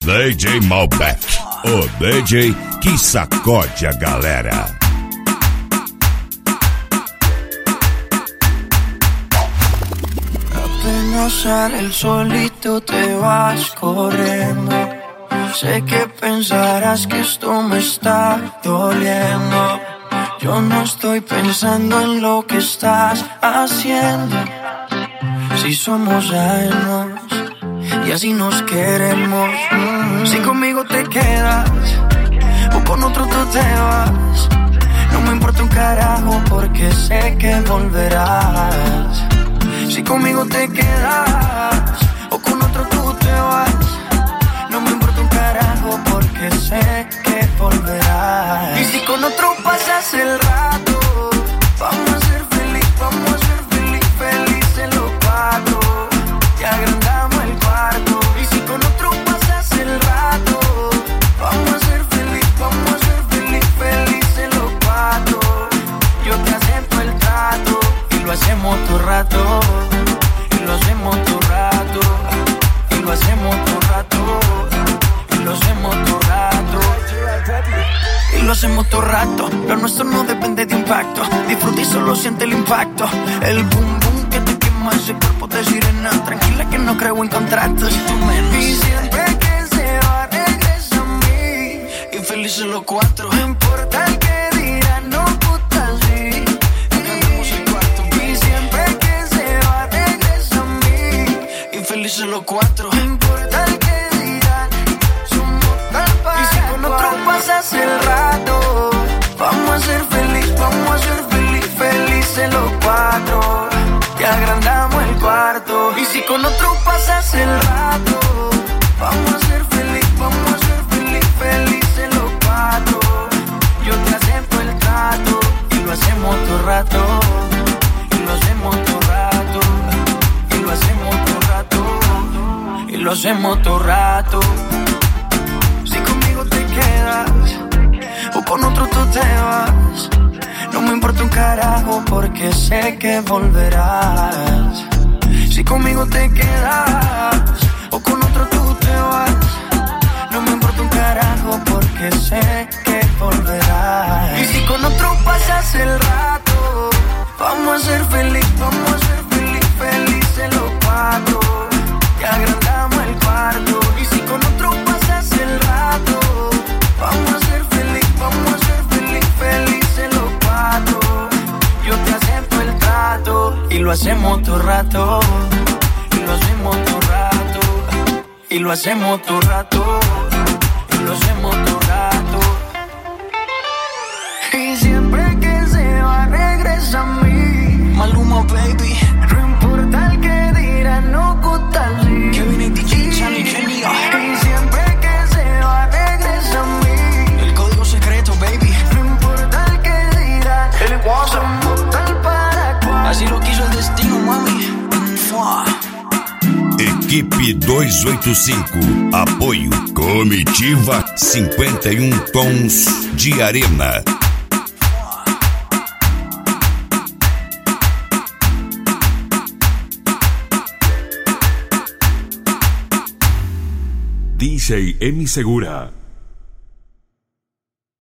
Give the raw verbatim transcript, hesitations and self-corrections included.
D J Malbec, o D J que sacode a galera. Apenas sale el solito te vas corriendo. Sé que pensarás que esto me está doliendo. Yo no estoy pensando en lo que estás haciendo. Si somos ajenos y así nos queremos. Si conmigo te quedas o con otro tú te vas, no me importa un carajo porque sé que volverás. Si conmigo te quedas o con otro tú te vas, no me importa un carajo porque sé que volverás. Y si con otro pasas el rato, vamos a ser feliz, vamos a ser feliz, felices los cuatro. Te agrandamos el cuarto. Y si con otro pasas el rato, vamos a ser feliz, vamos a ser feliz, felices los cuatro. Yo te acepto el trato y lo hacemos todo rato. Y lo hacemos todo rato. Y lo hacemos todo rato. Y lo hacemos todo rato. Y lo hacemos todo rato. Lo nuestro no depende de impacto. Disfruta y solo siente el impacto. El boom boom que te quema ese cuerpo de sirena. Tranquila que no creo en contratos. Y siempre que se va regresa a mí. Y felices los cuatro. No importa el que dirán, no puta sí. Cantamos el cuarto. Y siempre que se va regresa a mí. Y felices los cuatro. No importa el que dirán, somos tal para. Y si con otro pasas el rato, vamos a ser feliz, vamos a ser feliz, felices los cuatro. Te agrandamos el cuarto. Y si con otro pasas el rato, vamos a ser feliz, vamos a ser feliz, felices los cuatro. Yo te acepto el trato y lo hacemos todo rato. Y lo hacemos todo rato. Y lo hacemos todo rato. Y lo hacemos todo rato. Si conmigo te quedas o con otro tú te vas, no me importa un carajo porque sé que volverás. Si conmigo te quedas o con otro tú te vas, no me importa un carajo porque sé que volverás. Y si con otro pasas el rato, vamos a ser feliz, vamos a ser feliz, felices los cuatro. Te agrandamos el cuarto. Y si con otro pasas el rato, vamos a ser feliz, vamos a ser feliz, felices los cuatro. Yo te acepto el trato y lo hacemos todo rato. Y lo hacemos todo rato. Y lo hacemos todo rato. Y lo hacemos todo rato. Y siempre que se va regresa a mí. Maluma baby. No importa el que dirán, no gusta así. Kevin y D J Charlie Genio. Y siempre que se va regresa a mí. El código secreto baby. No importa el que dirán, el somos tal para cual. Así lo quiso el destino mami. Mua. Equipe duzentos e oitenta e cinco, apoio Comitiva cinquenta e um Tons de Arena. D J Emi Segura.